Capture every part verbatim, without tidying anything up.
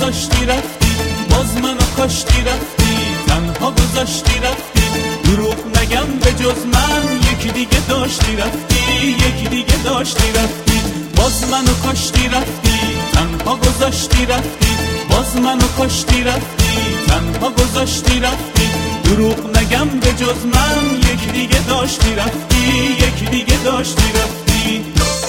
گذاشتی رفتی، باز منو کاشتی رفتی، تنها گذاشتی رفتی. دروغ نگم به جز من یکی دیگه داشتی رفتی، یکی دیگه داشتی رفتی. باز منو کاشتی رفتی، تنها گذاشتی رفتی، باز منو کاشتی رفتی، تنها گذاشتی رفتی. دروغ نگم به جز من یکی دیگه داشتی رفتی، یکی دیگه داشتی رفتی.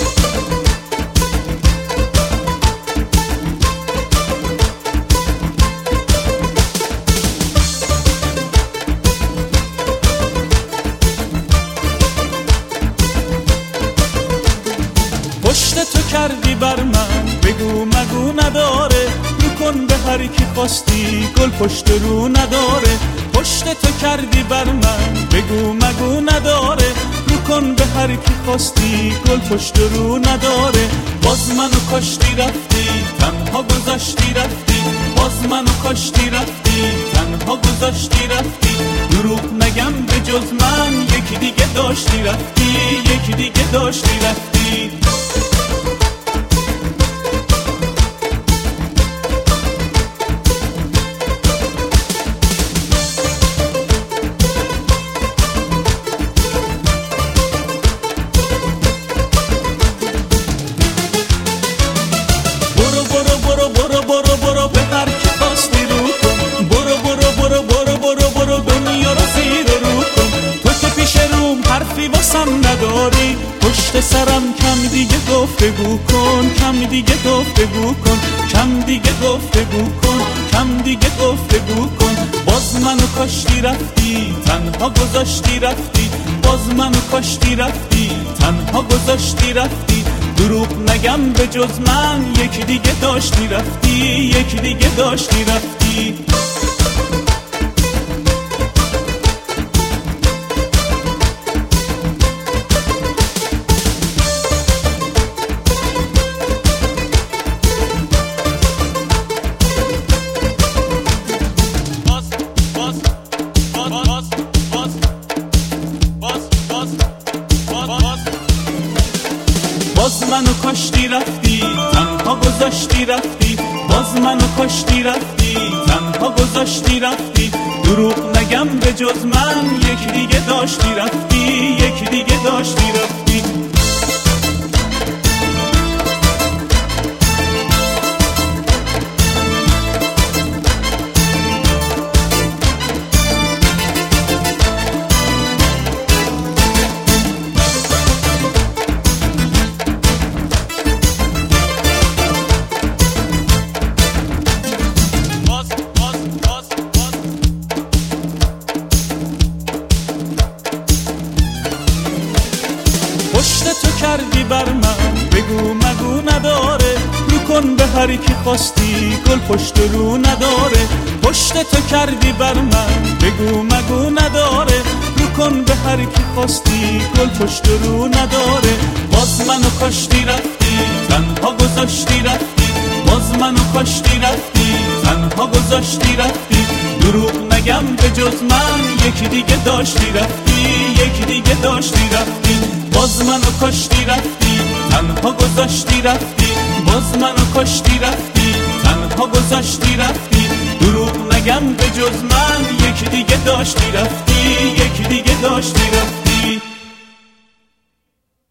پشت تو کردی بر من بگو مگو نداره، رو کن به هر کی خواستی گل پشت رو نداره. پشت تو کردی بر من بگو مگو نداره، رو کن به هر کی خواستی گل پشت رو نداره. باز منو کاشتی رفتی، تنها گذاشتی رفتی، باز منو کاشتی رفتی، تنها گذاشتی رفتی. دروغ نگم به جز من یکی دیگه داشتی رفتی، یکی دیگه داشتی رفتی. نداری پشت سرم کم دیگه گفتگو کن، کم دیگه گفتگو کن، کم دیگه گفتگو کن، کم دیگه گفتگو کن. باز منو کاشتی رفتی، تنها گذاشتی رفتی، باز منو کاشتی رفتی، تنها گذاشتی رفتی. دروغ نگم به جز من یکی دیگه داشتی رفتی، یکی دیگه داشتی رفتی. باز منو کاشتی رفتی، تنها گذاشتی رفتی، باز منو کاشتی رفتی، تنها گذاشتی رفتی. دروغ نگم به جز من یکی دیگه داشتی رفتی، یکی دیگه داشتی رفتی. پشت تو کردی بر من بگو مگو نداره، رو کن به هر کی خواستی گل پشت رو نداره. پشت تو کردی بر من بگو مگو نداره، رو کن به هر کی خواستی گل پشت رو نداره. باز منو کاشتی رفتی، تنها گذاشتی رفتی، باز منو کاشتی رفتی، تنها گذاشتی رفتی. دروغ نگم به جز من یکی دیگه داشتی رفتی، یکی دیگه داشتی رفتی. باز منو کاشتی رفتی، تنها گذاشتی رفتی، باز منو کاشتی رفتی، تنها گذاشتی رفتی. دروغ نگم به جز من یکی دیگه داشتی رفتی، یکی دیگه داشتی رفتی.